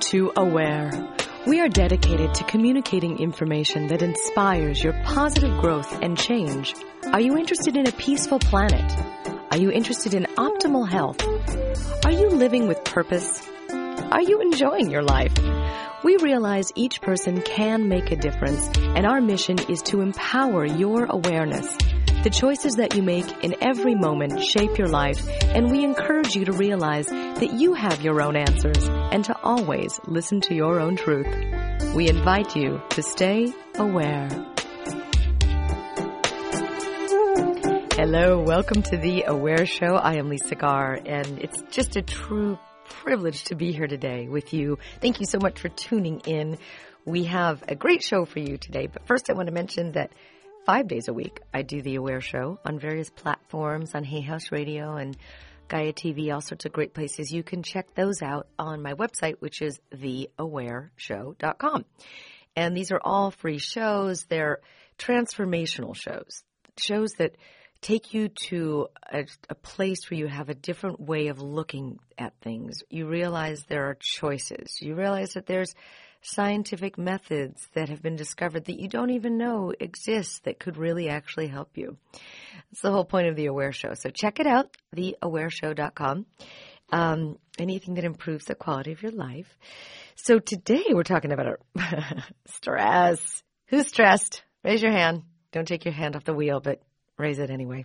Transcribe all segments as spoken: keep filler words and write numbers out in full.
to Aware. We are dedicated to communicating information that inspires your positive growth and change. Are you interested in a peaceful planet? Are you interested in optimal health? Are you living with purpose? Are you enjoying your life? We realize each person can make a difference, and our mission is to empower your awareness. The choices that you make in every moment shape your life, and we encourage you to realize that you have your own answers and to always listen to your own truth. We invite you to stay aware. Hello, welcome to the Aware Show. I am Lisa Garr, and it's just a true privilege to be here today with you. Thank you so much for tuning in. We have a great show for you today, but first I want to mention that Five days a week, I do the Aware Show on various platforms, on Hay House Radio and Gaia T V, all sorts of great places. You can check those out on my website, which is the aware show dot com. And these are all free shows. They're transformational shows, shows that take you to a, a place where you have a different way of looking at things. You realize there are choices. You realize that there's scientific methods that have been discovered that you don't even know exist that could really actually help you. That's the whole point of the Aware Show. So check it out, the aware show dot com. Um, anything that improves the quality of your life. So today we're talking about stress. Who's stressed? Raise your hand. Don't take your hand off the wheel, but raise it anyway.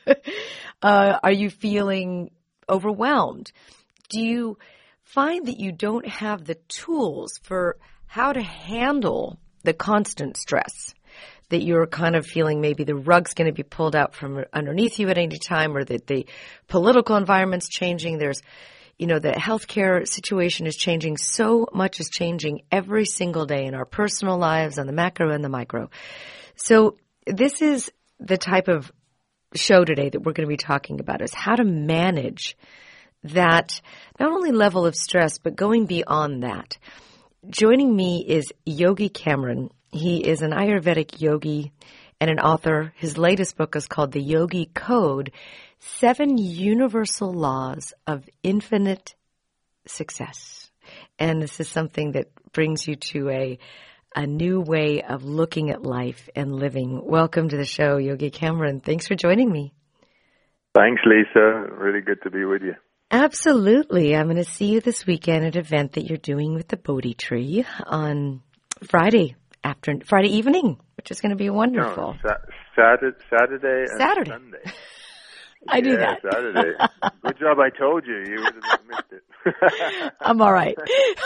uh, are you feeling overwhelmed? Do you find that you don't have the tools for how to handle the constant stress, that you're kind of feeling maybe the rug's going to be pulled out from underneath you at any time, or that the political environment's changing? There's, you know, the healthcare situation is changing. So much is changing every single day in our personal lives, on the macro and the micro. So this is the type of show today that we're going to be talking about, is how to manage that not only level of stress, but going beyond that. Joining me is Yogi Cameron. He is an Ayurvedic yogi and an author. His latest book is called The Yogi Code, Seven Universal Laws of Infinite Success. And this is something that brings you to a, a new way of looking at life and living. Welcome to the show, Yogi Cameron. Thanks for joining me. Thanks, Lisa. Really good to be with you. Absolutely. I'm going to see you this weekend at an event that you're doing with the Bodhi Tree on Friday after Friday evening, which is going to be wonderful. No, sa- Saturday, Saturday, and Saturday. Sunday. I yeah, do that. Saturday. Good job. I told you. You would have missed it. I'm all right.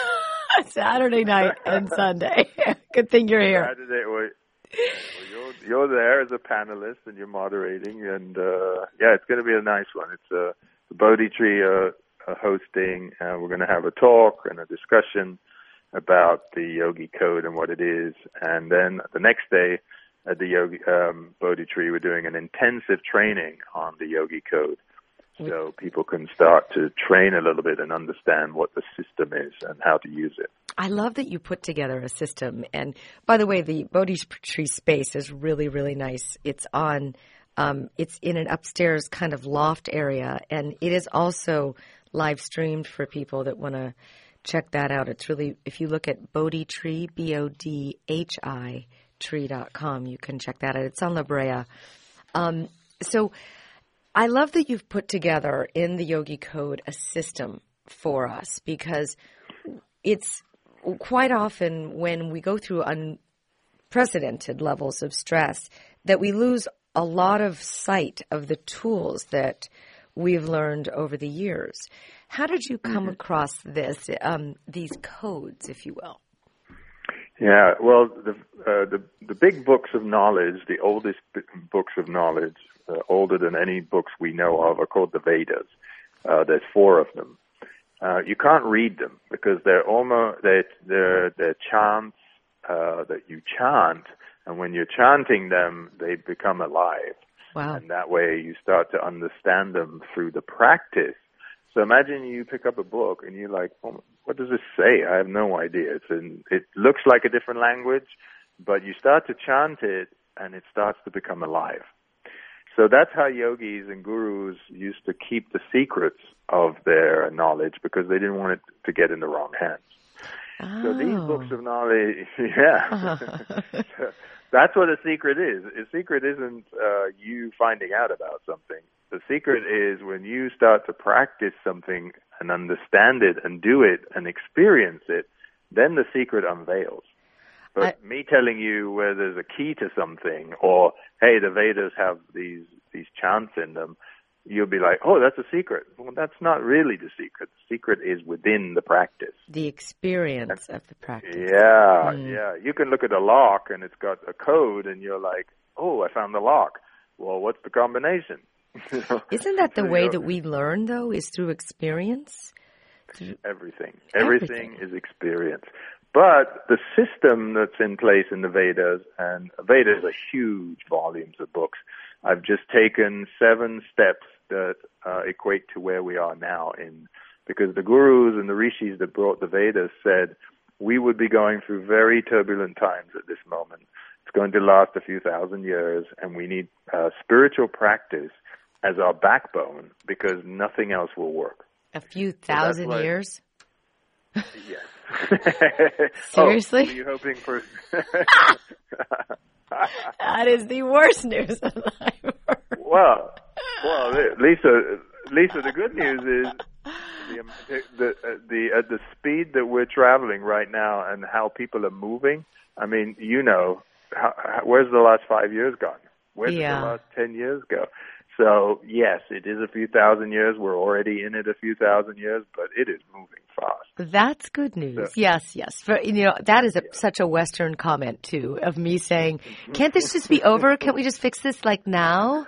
Saturday night and Sunday. Good thing you're here. Saturday. Well, well, you're, you're there as a panelist and you're moderating, and uh, yeah, it's going to be a nice one. It's a uh, The Bodhi Tree uh, uh, hosting. Uh, we're going to have a talk and a discussion about the Yogi Code and what it is. And then the next day at the Yogi um, Bodhi Tree, we're doing an intensive training on the Yogi Code. So people can start to train a little bit and understand what the system is and how to use it. I love that you put together a system. And by the way, the Bodhi Tree space is really, really nice. It's on... Um, it's in an upstairs kind of loft area, and it is also live streamed for people that want to check that out. It's really, if you look at Bodhi Tree, B O D H I, tree dot com, you can check that out. It's on La Brea. Um, so I love that you've put together in the Yogi Code a system for us, because it's quite often when we go through unprecedented levels of stress that we lose a lot of sight of the tools that we've learned over the years. How did you come across this, um, these codes, if you will? Yeah, well, the, uh, the the big books of knowledge, the oldest b- books of knowledge, uh, older than any books we know of, are called the Vedas. Uh, there's four of them. Uh, you can't read them because they're almost they're they're, they're chants uh, that you chant. And when you're chanting them, they become alive. Wow. And that way you start to understand them through the practice. So imagine you pick up a book and you're like, oh, what does this say? I have no idea. It's in, it looks like a different language, but you start to chant it and it starts to become alive. So that's how yogis and gurus used to keep the secrets of their knowledge, because they didn't want it to get in the wrong hands. Oh. So these books of knowledge, yeah. Uh-huh. That's what a secret is. A secret isn't uh, you finding out about something. The secret is when you start to practice something and understand it and do it and experience it, then the secret unveils. But I, me telling you where there's a key to something, or, hey, the Vedas have these, these chants in them, you'll be like, oh, that's a secret. Well, that's not really the secret. The secret is within the practice. The experience of the practice. Yeah, mm. yeah. You can look at a lock and it's got a code and you're like, oh, I found the lock. Well, what's the combination? Isn't that the way that we learn, though, is through experience? Through everything. Everything. Everything is experience. But the system that's in place in the Vedas, and Vedas are huge volumes of books. I've just taken seven steps that uh, equate to where we are now, in because the gurus and the rishis that brought the Vedas said we would be going through very turbulent times at this moment. It's going to last a few thousand years, and we need uh, spiritual practice as our backbone because nothing else will work. A few thousand so years? Yes. Seriously? Oh, were you hoping for... That is the worst news I've heard. Well, well, Lisa, Lisa, the good news is the the uh, the at the speed that we're traveling right now and how people are moving. I mean, you know, how, how, where's the last five years gone? Where did yeah. the last ten years go? So yes, it is a few thousand years. We're already in it a few thousand years, but it is moving fast. That's good news. So, yes, yes. For, you know, that is a, yeah. such a Western comment too, of me saying, "Can't this just be over? Can't we just fix this like now?"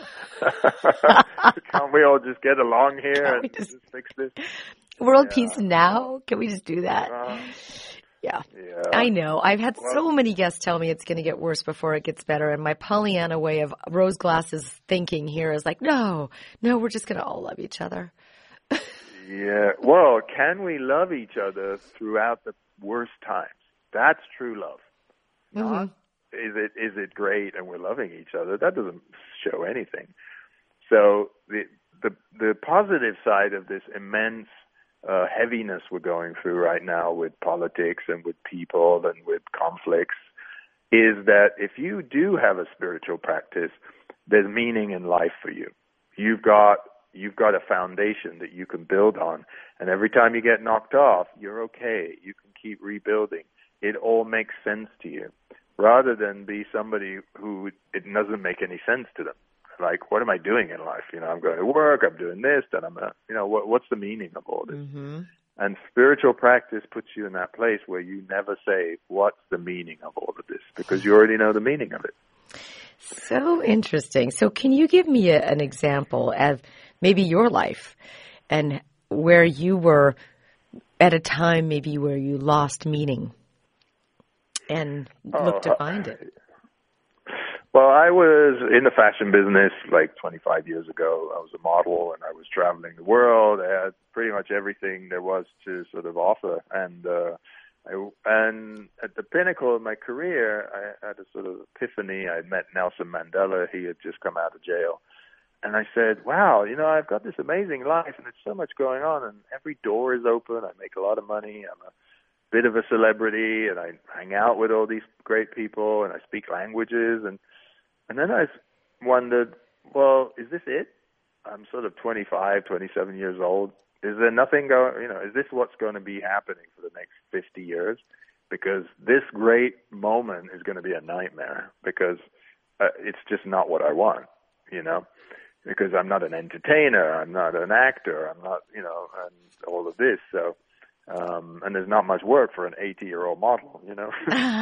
Can't we all just get along here Can't and just, just fix this? World yeah. peace now? Can we just do that? Uh, Yeah. yeah, I know. I've had well, so many guests tell me it's going to get worse before it gets better. And my Pollyanna way of rose glasses thinking here is like, no, no, we're just going to all love each other. Yeah. Well, can we love each other throughout the worst times? That's true love. Mm-hmm. Not, is it, is it great and we're loving each other? That doesn't show anything. So the, the, the positive side of this immense Uh, heaviness we're going through right now with politics and with people and with conflicts is that if you do have a spiritual practice, there's meaning in life for you. You've got you've got a foundation that you can build on, and every time you get knocked off, you're okay. You can keep rebuilding. It all makes sense to you, rather than be somebody who it doesn't make any sense to them. Like, what am I doing in life? You know, I'm going to work, I'm doing this, and I'm, a, you know, what, what's the meaning of all this? Mm-hmm. And spiritual practice puts you in that place where you never say, what's the meaning of all of this? Because you already know the meaning of it. So interesting. So can you give me a, an example of maybe your life and where you were at a time maybe where you lost meaning and oh, looked to find it? Well, I was in the fashion business like twenty-five years ago. I was a model and I was traveling the world. I had pretty much everything there was to sort of offer. And uh, I, and at the pinnacle of my career, I had a sort of epiphany. I met Nelson Mandela. He had just come out of jail. And I said, wow, you know, I've got this amazing life and there's so much going on and every door is open. I make a lot of money. I'm a bit of a celebrity and I hang out with all these great people and I speak languages. And And then I wondered, well, is this it? I'm sort of twenty-five, twenty-seven years old. Is there nothing going, you know, is this what's going to be happening for the next fifty years? Because this great moment is going to be a nightmare because uh, it's just not what I want, you know, because I'm not an entertainer. I'm not an actor. I'm not, you know, and all of this. So, um, and there's not much work for an eighty-year-old model, you know.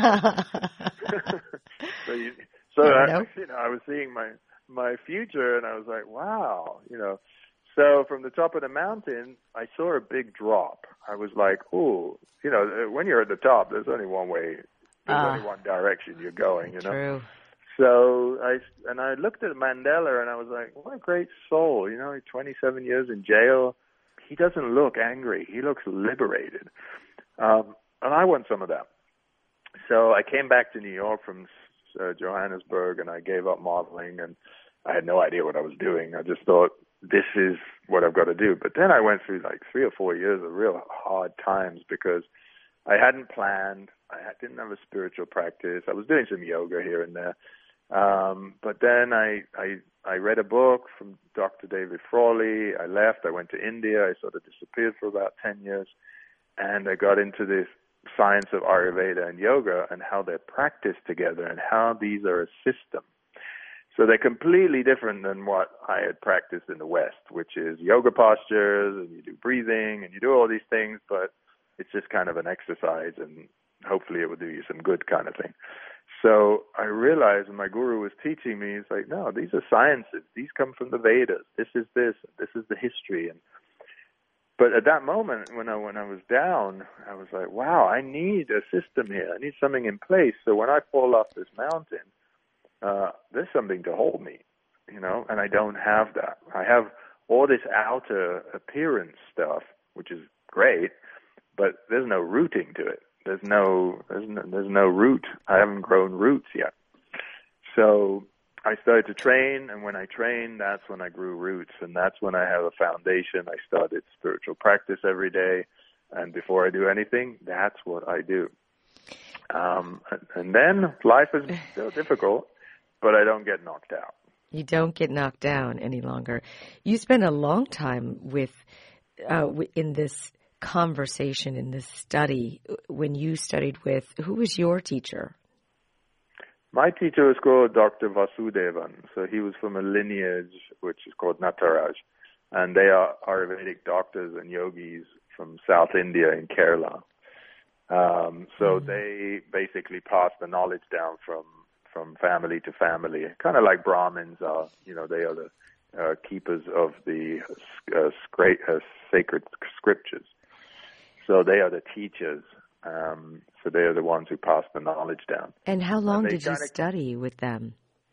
so you, So, I, you know, I was seeing my, my future and I was like, wow, you know. So from the top of the mountain, I saw a big drop. I was like, ooh, you know, when you're at the top, there's only one way, there's uh, only one direction you're going, you know. True. So I, and I looked at Mandela and I was like, what a great soul, you know, twenty-seven years in jail. He doesn't look angry. He looks liberated. Um, and I want some of that. So I came back to New York from Uh, Johannesburg, and I gave up modeling, and I had no idea what I was doing. I just thought, this is what I've got to do. But then I went through like three or four years of real hard times because I hadn't planned. I didn't have a spiritual practice. I was doing some yoga here and there. Um, but then I, I, I read a book from Doctor David Frawley. I left. I went to India. I sort of disappeared for about ten years. And I got into this science of Ayurveda and yoga and how they're practiced together and how these are a system. So they're completely different than what I had practiced in the West, which is yoga postures, and you do breathing, and you do all these things, but it's just kind of an exercise, and hopefully it will do you some good kind of thing. So I realized when my guru was teaching me, he's like, no, these are sciences. These come from the Vedas. This is this. This is the history. And But at that moment, when I when I was down, I was like, wow, I need a system here. I need something in place. So when I fall off this mountain, uh, there's something to hold me, you know, and I don't have that. I have all this outer appearance stuff, which is great, but there's no rooting to it. There's no, there's no, there's no root. I haven't grown roots yet. So I started to train, and when I trained, that's when I grew roots, and that's when I have a foundation. I started spiritual practice every day, and before I do anything, that's what I do. Um, and then life is still difficult, but I don't get knocked out. You don't get knocked down any longer. You spent a long time with uh, in this conversation, in this study, when you studied with, who was your teacher? My teacher was called Doctor Vasudevan. So he was from a lineage which is called Nataraj. And they are Ayurvedic doctors and yogis from South India in Kerala. Um, so mm-hmm. they basically passed the knowledge down from, from family to family, kind of like Brahmins are. You know, they are the uh, keepers of the uh, scra- uh, sacred scriptures. So they are the teachers. Um, so they are the ones who pass the knowledge down. And how long and did you kinda, study with them?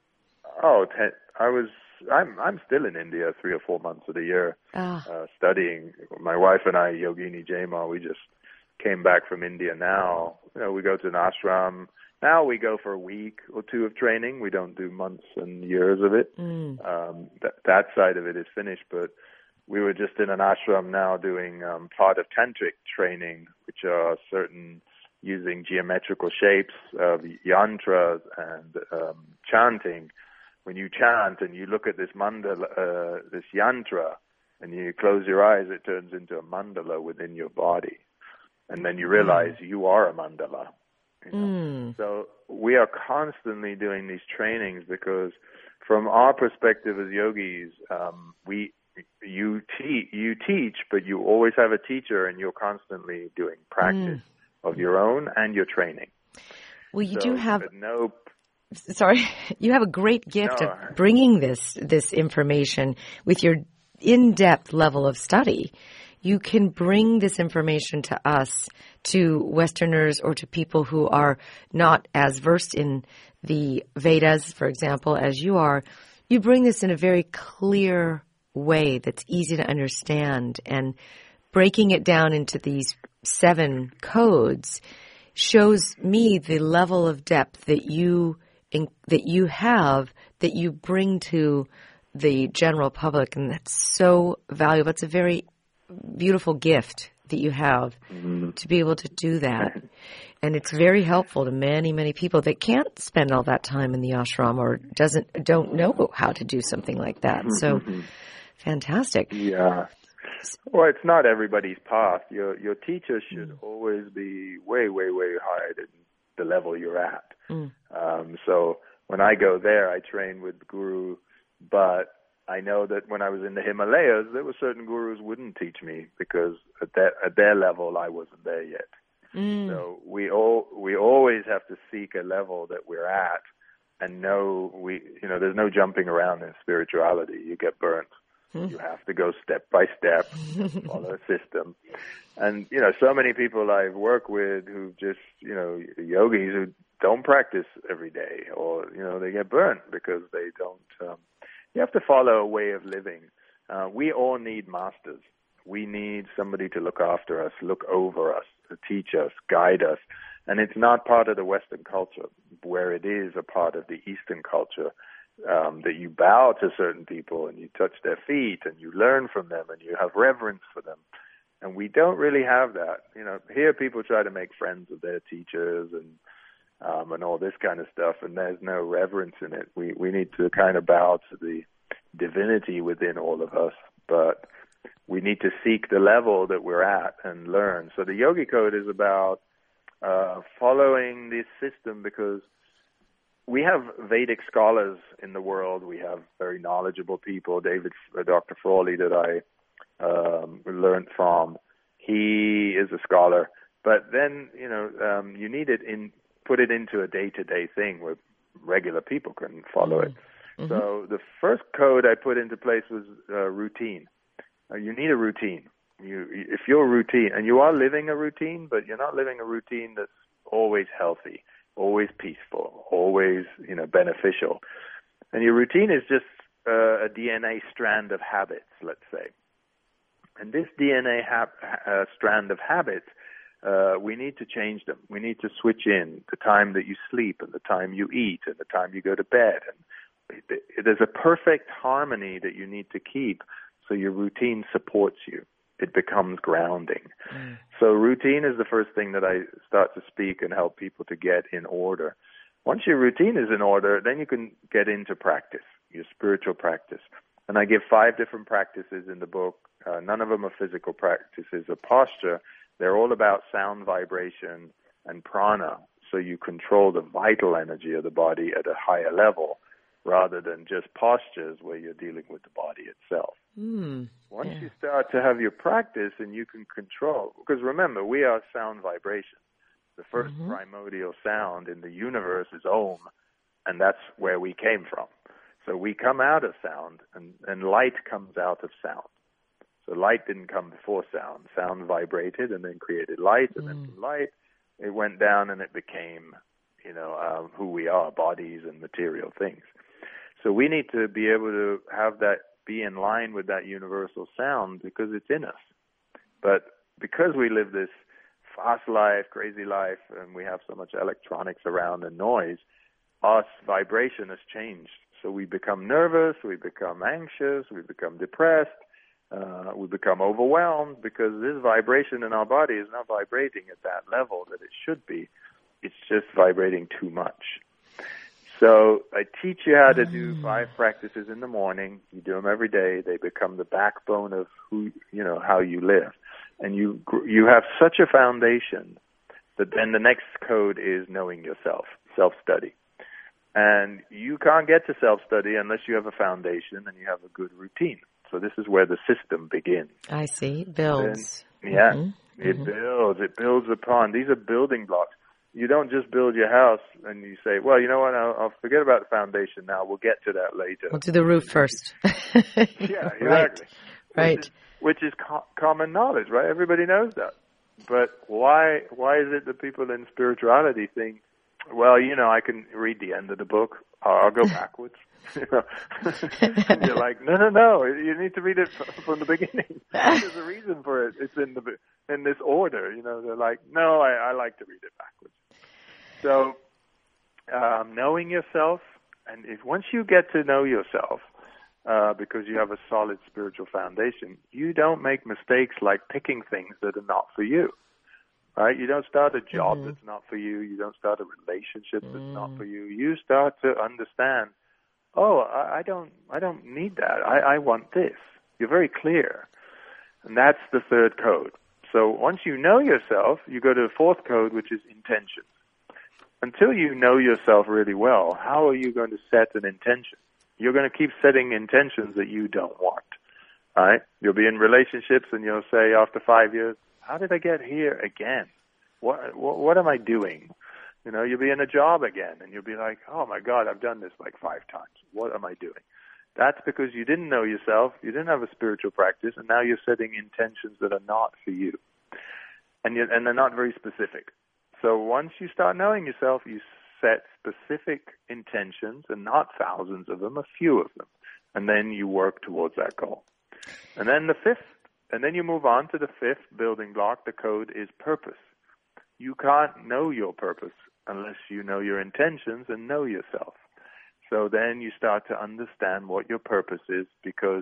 Oh, ten, I was. I'm. I'm still in India three or four months of the year oh. uh, studying. My wife and I, Yogini Jaima, we just came back from India now. You know, we go to an ashram. Now we go for a week or two of training. We don't do months and years of it. Mm. Um, that that side of it is finished, but we were just in an ashram now doing um, part of tantric training, which are certain using geometrical shapes of yantras and um, chanting. When you chant and you look at this mandala, uh, this yantra, and you close your eyes, it turns into a mandala within your body. And then you realize mm. you are a mandala. You know? mm. So we are constantly doing these trainings because from our perspective as yogis, um, we You, te- you teach, but you always have a teacher, and you're constantly doing practice mm. of your own and your training. Well, you so, do have no. Sorry, you have a great gift no. of bringing this this information with your in-depth level of study. You can bring this information to us, to Westerners, or to people who are not as versed in the Vedas, for example, as you are. You bring this in a very clear way that's easy to understand, and breaking it down into these seven codes shows me the level of depth that you in, that you have, that you bring to the general public, and that's so valuable. It's a very beautiful gift that you have mm-hmm. to be able to do that. And it's very helpful to many, many people that can't spend all that time in the ashram or doesn't don't know how to do something like that. So mm-hmm. fantastic. Yeah. Well, it's not everybody's path. Your your teacher should mm. always be way, way, way higher than the level you're at. Mm. Um, so when I go there, I train with the guru, but I know that when I was in the Himalayas, there were certain gurus who wouldn't teach me because at that at their level, I wasn't there yet. Mm. So we all we always have to seek a level that we're at, and know we you know there's no jumping around in spirituality. You get burnt. You have to go step by step, follow a system. And, you know, so many people I've worked with who just, you know, yogis who don't practice every day, or, you know, they get burnt because they don't. Um, you have to follow a way of living. Uh, we all need masters. We need somebody to look after us, look over us, to teach us, guide us. And it's not part of the Western culture, where it is a part of the Eastern culture. Um, that you bow to certain people and you touch their feet and you learn from them and you have reverence for them. And we don't really have that. You know, here people try to make friends with their teachers and um, and all this kind of stuff, and there's no reverence in it. We we need to kind of bow to the divinity within all of us, but we need to seek the level that we're at and learn. So the Yogi Code is about uh, following this system, because we have Vedic scholars in the world. We have very knowledgeable people. David, uh, Doctor Frawley, that I um, learned from, he is a scholar. But then, you know, um, you need it in, put it into a day-to-day thing where regular people can follow mm-hmm. it. Mm-hmm. So the first code I put into place was uh, routine. Uh, you need a routine. You, if you're routine, and you are living a routine, but you're not living a routine that's always healthy, always peaceful, always, you know, beneficial. And your routine is just uh, a D N A strand of habits, let's say. And this D N A ha- uh, strand of habits, uh, we need to change them. We need to switch in the time that you sleep and the time you eat and the time you go to bed. And it, it, there's a perfect harmony that you need to keep so your routine supports you. It becomes grounding. Mm. So routine is the first thing that I start to speak and help people to get in order. Once your routine is in order, then you can get into practice, your spiritual practice. And I give five different practices in the book. Uh, none of them are physical practices or posture. They're all about sound, vibration, and prana. So you control the vital energy of the body at a higher level, rather than just postures where you're dealing with the body itself. Mm, Once yeah. you start to have your practice and you can control, because remember, we are sound vibration. The first mm-hmm. primordial sound in the universe is Om, and that's where we came from. So we come out of sound, and, and light comes out of sound. So light didn't come before sound. Sound vibrated and then created light, and mm. then from light, it went down and it became, you know, um, who we are, bodies and material things. So we need to be able to have that be in line with that universal sound because it's in us. But because we live this fast life, crazy life, and we have so much electronics around and noise, our vibration has changed. So we become nervous, we become anxious, we become depressed, uh, we become overwhelmed because this vibration in our body is not vibrating at that level that it should be. It's just vibrating too much. So I teach you how to do five practices in the morning. You do them every day. They become the backbone of who, you know, how you live. And you you have such a foundation that then the next code is knowing yourself, self-study. And you can't get to self-study unless you have a foundation and you have a good routine. So this is where the system begins. I see. It builds. Then, yeah, mm-hmm. it mm-hmm. builds. It builds upon. These are building blocks. You don't just build your house and you say, well, you know what, I'll, I'll forget about the foundation now. We'll get to that later. We'll do the roof first. Yeah, exactly. Right. Right. Which is, which is co- common knowledge, right? Everybody knows that. But why why is it that people in spirituality think, well, you know, I can read the end of the book. I'll go backwards. You know? And you're like, no, no, no. You need to read it from the beginning. There's a reason for it. It's in the in this order. You know, they're like, no, I, I like to read it backwards. So, um, knowing yourself, and if once you get to know yourself, uh, because you have a solid spiritual foundation, you don't make mistakes like picking things that are not for you. Right? You don't start a job mm-hmm. that's not for you. You don't start a relationship that's mm. not for you. You start to understand, oh, I, I don't, I don't need that. I, I want this. You're very clear, and that's the third code. So once you know yourself, you go to the fourth code, which is intention. Until you know yourself really well, how are you going to set an intention? You're going to keep setting intentions that you don't want. Right? You'll be in relationships, and you'll say after five years, how did I get here again? What, what what am I doing? You know, you'll be in a job again, and you'll be like, oh, my God, I've done this like five times. What am I doing? That's because you didn't know yourself, you didn't have a spiritual practice, and now you're setting intentions that are not for you. And you, and they're not very specific. So once you start knowing yourself, you set specific intentions, and not thousands of them, a few of them. And then you work towards that goal. And then the fifth And then you move on to the fifth building block. The code is purpose. You can't know your purpose unless you know your intentions and know yourself. So then you start to understand what your purpose is, because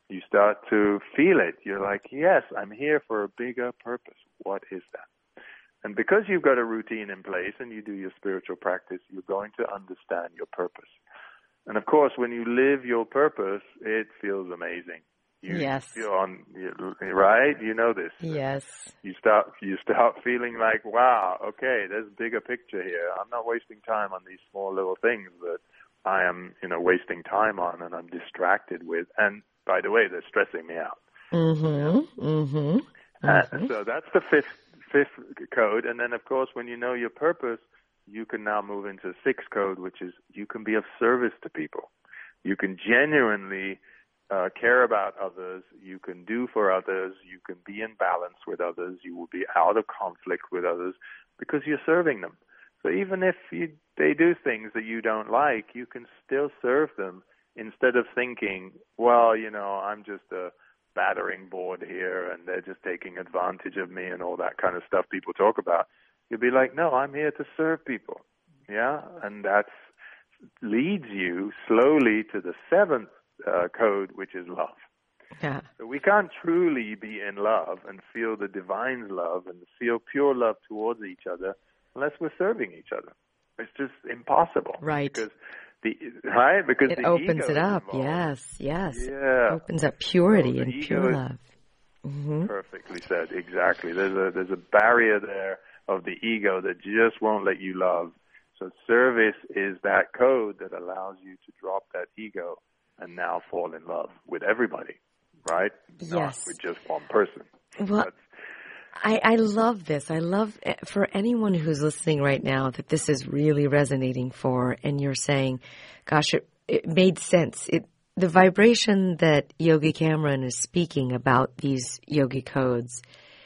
You start to feel it. You're like, yes, I'm here for a bigger purpose. What is that? And because you've got a routine in place and you do your spiritual practice, you're going to understand your purpose. And of course, when you live your purpose, it feels amazing. You yes. feel on, right? You know this. Yes. You start, you start feeling like, wow, okay, there's a bigger picture here. I'm not wasting time on these small little things that I am, you know, wasting time on and I'm distracted with. And by the way, they're stressing me out. Mm-hmm. Mm-hmm. Uh, mm-hmm. so that's the fifth fifth code. And then, of course, when you know your purpose, you can now move into sixth code, which is you can be of service to people. You can genuinely uh, care about others. You can do for others. You can be in balance with others. You will be out of conflict with others because you're serving them. So even if you, they do things that you don't like, you can still serve them instead of thinking, well, you know, I'm just a battering board here and they're just taking advantage of me and all that kind of stuff people talk about. You'll be like, no, I'm here to serve people. Yeah? And that leads you slowly to the seventh uh, code, which is love. Yeah. So we can't truly be in love and feel the divine's love and feel pure love towards each other unless we're serving each other. It's just impossible. Right. Because the right because it the opens ego it up. is involved. Yes, yes. Yeah. It opens up purity So and ego pure is love. Mm-hmm. Perfectly said. Exactly. There's a there's a barrier there of the ego that just won't let you love. So service is that code that allows you to drop that ego and now fall in love with everybody, right? Yes. Not with just one person. Well, That's, I, I love this. I love for anyone who's listening right now that this is really resonating for, and you're saying, gosh, it, it made sense. It the vibration that Yogi Cameron is speaking about, these yogi codes,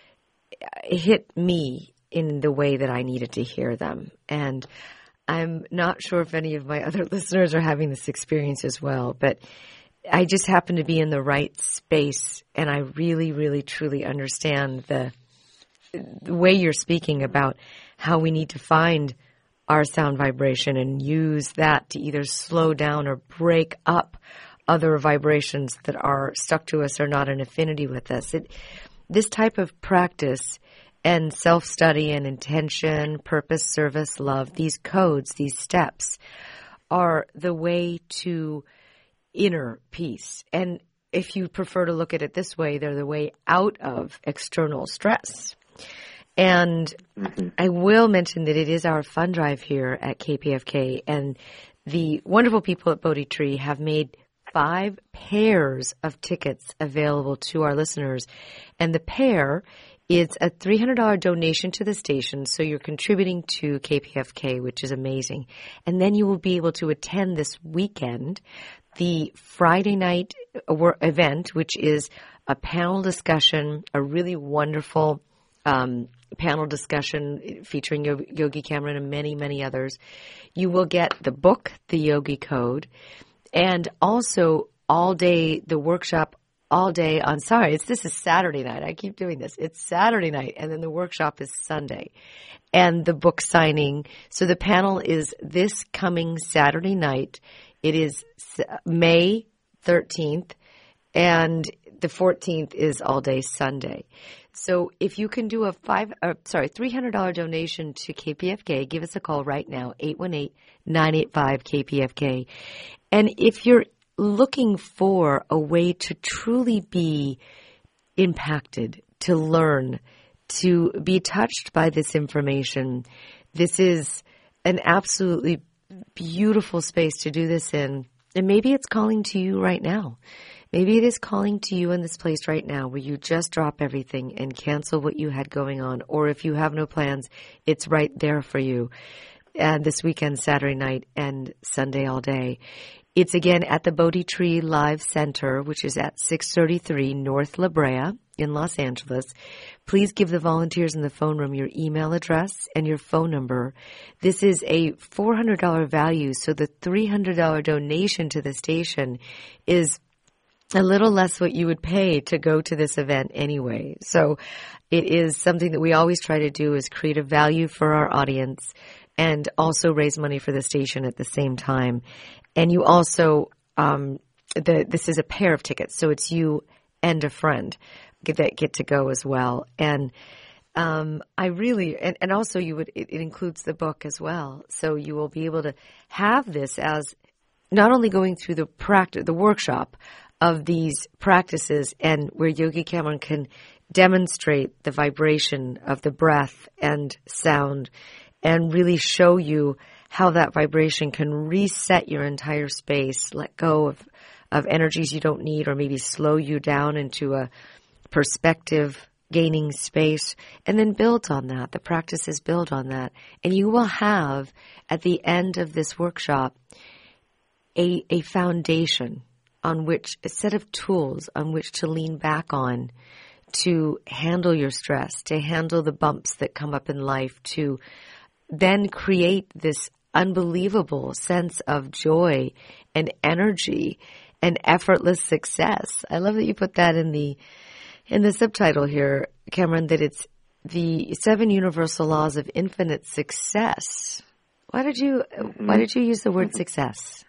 it hit me in the way that I needed to hear them. And I'm not sure if any of my other listeners are having this experience as well, but I just happen to be in the right space, and I really, really, truly understand the the way you're speaking about how we need to find our sound vibration and use that to either slow down or break up other vibrations that are stuck to us or not in affinity with us. It, this type of practice and self-study and intention, purpose, service, love, these codes, these steps are the way to inner peace. And if you prefer to look at it this way, they're the way out of external stress. And mm-hmm. I will mention that it is our fund drive here at K P F K, and the wonderful people at Bodhi Tree have made five pairs of tickets available to our listeners. And the pair is a three hundred dollars donation to the station, so you're contributing to K P F K, which is amazing. And then you will be able to attend this weekend the Friday night event, which is a panel discussion, a really wonderful um, panel discussion featuring Yogi Cameron and many, many others. You will get the book, The Yogi Code, and also all day, the workshop all day on, sorry, it's, this is Saturday night. I keep doing this. It's Saturday night, and then the workshop is Sunday. And the book signing. So the panel is this coming Saturday night. It is May thirteenth, and the fourteenth is all day Sunday. So if you can do a five, uh, sorry, three hundred dollars donation to K P F K, give us a call right now, eight one eight, nine eight five, K P F K. And if you're looking for a way to truly be impacted, to learn, to be touched by this information, this is an absolutely beautiful space to do this in. And maybe it's calling to you right now. Maybe it is calling to you in this place right now where you just drop everything and cancel what you had going on. Or if you have no plans, it's right there for you. And this weekend, Saturday night and Sunday all day. It's again at the Bodhi Tree Live Center, which is at six thirty-three North La Brea in Los Angeles. Please give the volunteers in the phone room your email address and your phone number. This is a four hundred dollars value, so the three hundred dollars donation to the station is a little less what you would pay to go to this event anyway. So it is something that we always try to do, is create a value for our audience and also raise money for the station at the same time. And you also um, the this is a pair of tickets, so it's you and a friend that get to go as well. And um, I really, and, and also you would, it, it includes the book as well. So you will be able to have this as not only going through the practice, the workshop of these practices, and where Yogi Cameron can demonstrate the vibration of the breath and sound and really show you how that vibration can reset your entire space, let go of, of energies you don't need, or maybe slow you down into a perspective gaining space, and then build on that. The practices build on that. And you will have, at the end of this workshop, a, a foundation on which, a set of tools on which to lean back on to handle your stress, to handle the bumps that come up in life, to then create this unbelievable sense of joy and energy and effortless success. I love that you put that in the in the subtitle here, Cameron, that it's the seven universal laws of infinite success. Why did you mm-hmm. why did you use the word success?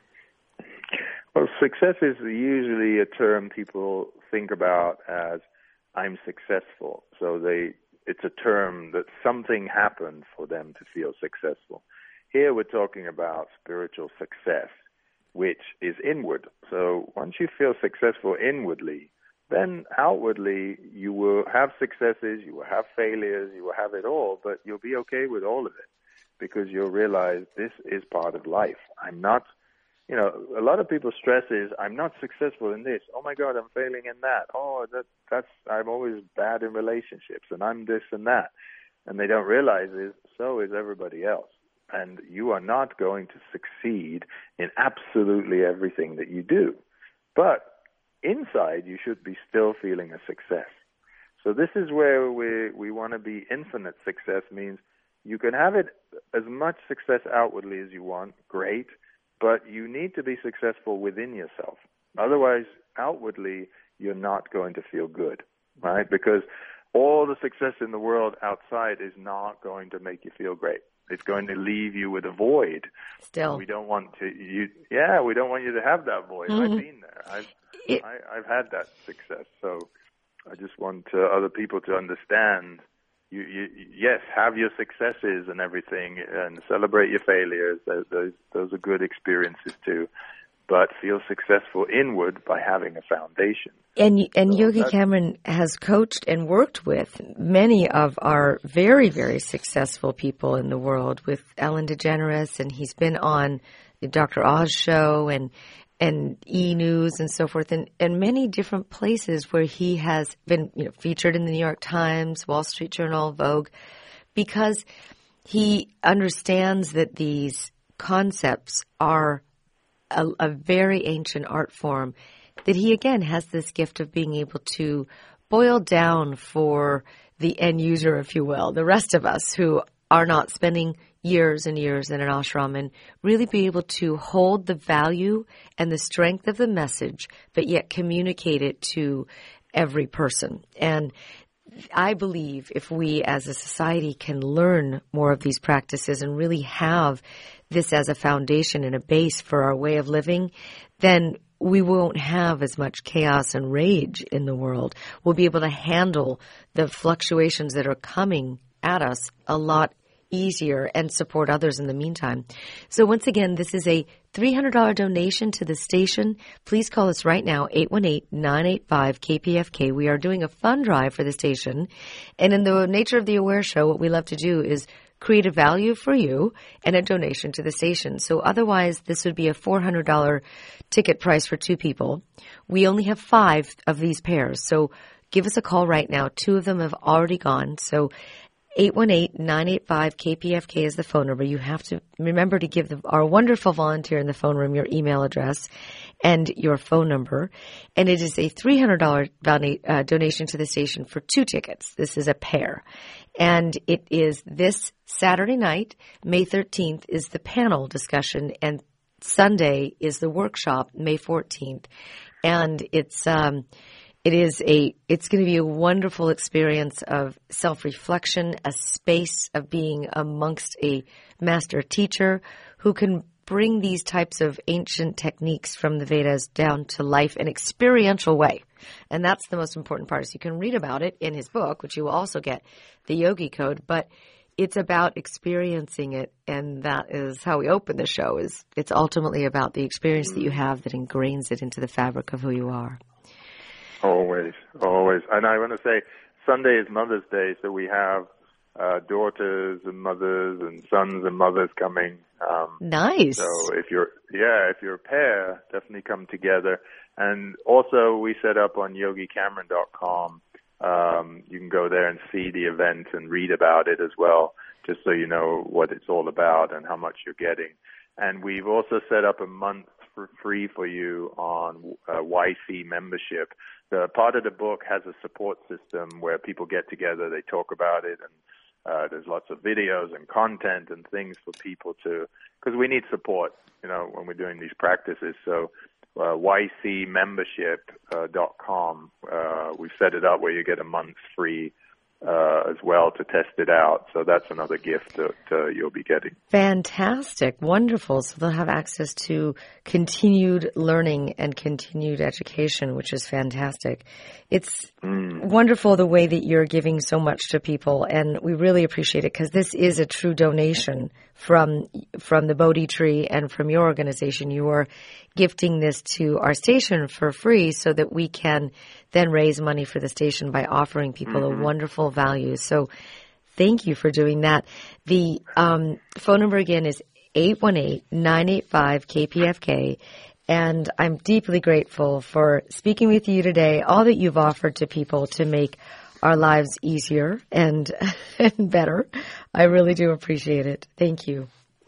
Well, success is usually a term people think about as I'm successful. So they it's a term that something happened for them to feel successful. Here we're talking about spiritual success, which is inward. So once you feel successful inwardly, then outwardly you will have successes, you will have failures, you will have it all, but you'll be okay with all of it because you'll realize this is part of life. I'm not, you know, a lot of people's stress is, I'm not successful in this. Oh my God, I'm failing in that. Oh, that that's, I'm always bad in relationships and I'm this and that. And they don't realize is, so is everybody else. And you are not going to succeed in absolutely everything that you do. But inside, you should be still feeling a success. So this is where we we want to be infinite success, means you can have it as much success outwardly as you want, great, but you need to be successful within yourself. Otherwise, outwardly, you're not going to feel good, right? Because all the success in the world outside is not going to make you feel great. It's going to leave you with a void. Still, we don't want to. You, yeah, we don't want you to have that void. Mm-hmm. I've been there. I've, it, I, I've had that success. So I just want uh, other people to understand. You, you, yes, have your successes and everything, and celebrate your failures. Those, those, those are good experiences too. But feel successful inward by having a foundation. And and so Yogi Cameron has coached and worked with many of our very, very successful people in the world, with Ellen DeGeneres, and he's been on the Doctor Oz show and and E! News and so forth, and, and many different places where he has been, you know, featured in the New York Times, Wall Street Journal, Vogue, because he understands that these concepts are A, a very ancient art form, that he again has this gift of being able to boil down for the end user, if you will, the rest of us who are not spending years and years in an ashram, and really be able to hold the value and the strength of the message, but yet communicate it to every person. And I believe if we as a society can learn more of these practices and really have this as a foundation and a base for our way of living, then we won't have as much chaos and rage in the world. We'll be able to handle the fluctuations that are coming at us a lot easier and support others in the meantime. So once again, this is a three hundred dollars donation to the station. Please call us right now, eight one eight, nine eight five, K P F K. We are doing a fund drive for the station. And in the nature of the Aware Show, what we love to do is create a value for you and a donation to the station. So otherwise, this would be a four hundred dollars ticket price for two people. We only have five of these pairs. So give us a call right now. Two of them have already gone. So eight one eight, nine eight five, K P F K is the phone number. You have to remember to give the, our wonderful volunteer in the phone room your email address and your phone number. And it is a three hundred dollars donate, uh, donation to the station for two tickets. This is a pair. And it is this Saturday night, May thirteenth, is the panel discussion, and Sunday is the workshop, May fourteenth. And it's... um It is a, it's going to be a wonderful experience of self-reflection, a space of being amongst a master teacher who can bring these types of ancient techniques from the Vedas down to life in an experiential way. And that's the most important part. Is you can read about it in his book, which you will also get, the Yogi Code, but it's about experiencing it, and that is how we open the show. Is it's ultimately about the experience that you have that ingrains it into the fabric of who you are. Always, always. And I want to say, Sunday is Mother's Day, so we have uh, daughters and mothers and sons and mothers coming. Um, nice. So if you're, yeah, if you're a pair, definitely come together. And also, we set up on yogi cameron dot com. Um, you can go there and see the event and read about it as well, just so you know what it's all about and how much you're getting. And we've also set up a month for free for you on uh, Y C membership. The part of the book has a support system where people get together, they talk about it, and uh, there's lots of videos and content and things for people to, because we need support, you know, when we're doing these practices. So Uh, Y C membership dot com. Uh, we've set it up where you get a month free uh, as well to test it out. So that's another gift that uh, you'll be getting. Fantastic. Wonderful. So they'll have access to continued learning and continued education, which is fantastic. It's mm. wonderful the way that you're giving so much to people, and we really appreciate it because this is a true donation from from the Bodhi Tree and from your organization. You are gifting this to our station for free so that we can then raise money for the station by offering people mm-hmm. a wonderful value. So thank you for doing that. The um, phone number again is eight one eight, nine eight five, K P F K. And I'm deeply grateful for speaking with you today, all that you've offered to people to make our lives easier and, and better. I really do appreciate it. Thank you.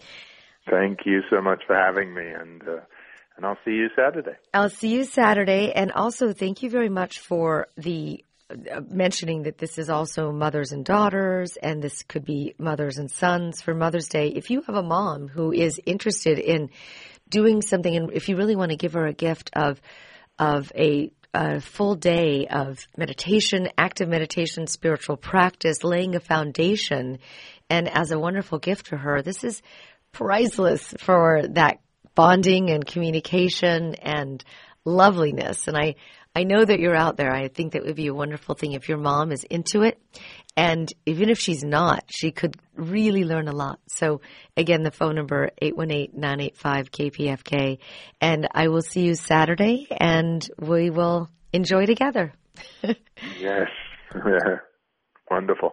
Thank you so much for having me, and uh, and I'll see you Saturday. I'll see you Saturday, and also thank you very much for the uh, mentioning that this is also mothers and daughters, and this could be mothers and sons for Mother's Day. If you have a mom who is interested in doing something, and if you really want to give her a gift of of a a full day of meditation, active meditation, spiritual practice, laying a foundation, and as a wonderful gift to her, this is priceless for that bonding and communication and loveliness. And I, I know that you're out there. I think that would be a wonderful thing if your mom is into it. And even if she's not, she could really learn a lot. So again, the phone number, eight one eight, nine eight five, K P F K. And I will see you Saturday, and we will enjoy together. Yes. Yeah. Wonderful.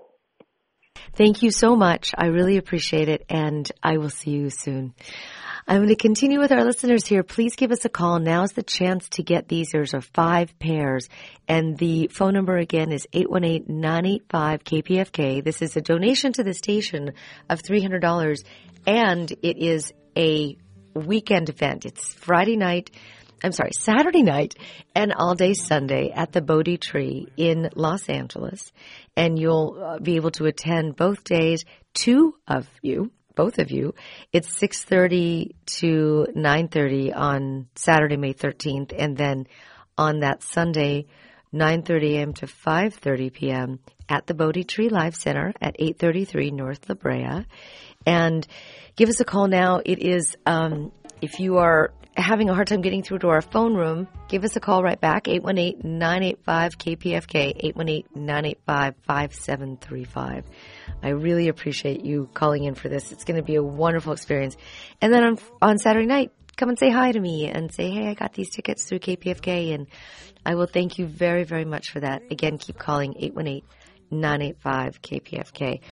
Thank you so much. I really appreciate it, and I will see you soon. I'm going to continue with our listeners here. Please give us a call. Now's the chance to get these. There's a five pairs. And the phone number again is eight one eight, nine eight five, K P F K. This is a donation to the station of three hundred dollars. And it is a weekend event. It's Friday night. I'm sorry, Saturday night and all day Sunday at the Bodhi Tree in Los Angeles. And you'll uh, be able to attend both days, two of you. Both of you. It's six thirty to nine thirty on Saturday, May thirteenth, and then on that Sunday, nine thirty a.m. to five thirty p.m. at the Bodhi Tree Live Center at eight thirty-three North La Brea. And give us a call now. It is, um, if you are having a hard time getting through to our phone room, give us a call right back, eight one eight, nine eight five, K P F K, eight one eight, nine eight five, five seven three five. I really appreciate you calling in for this. It's going to be a wonderful experience. And then on, on Saturday night, come and say hi to me and say, hey, I got these tickets through K P F K, and I will thank you very, very much for that. Again, keep calling eight one eight, nine eight five, K P F K.